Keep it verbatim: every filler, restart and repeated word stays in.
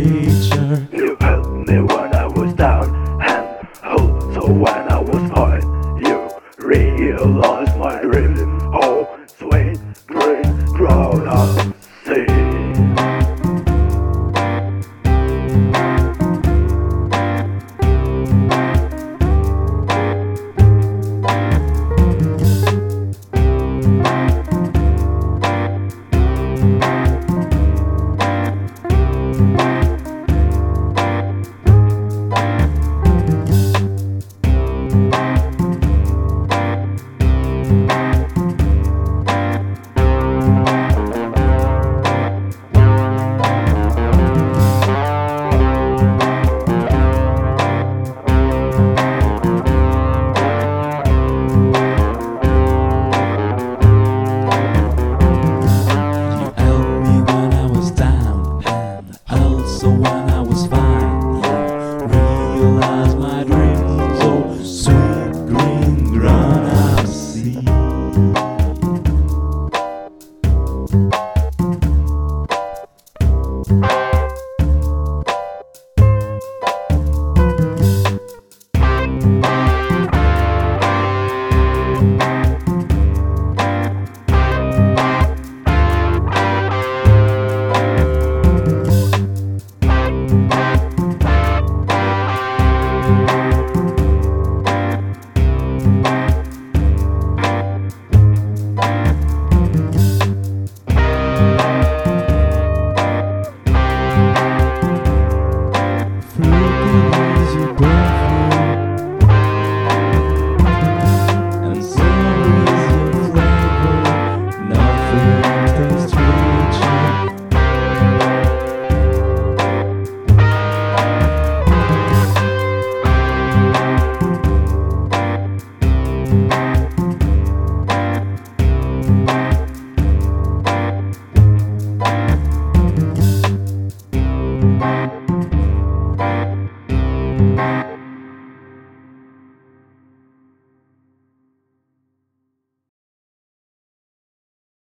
teacher. You helped me when I was down and also when I was fine. You realized my dream. Oh, sweet green crown of sea. You helped me when I was down, and also when I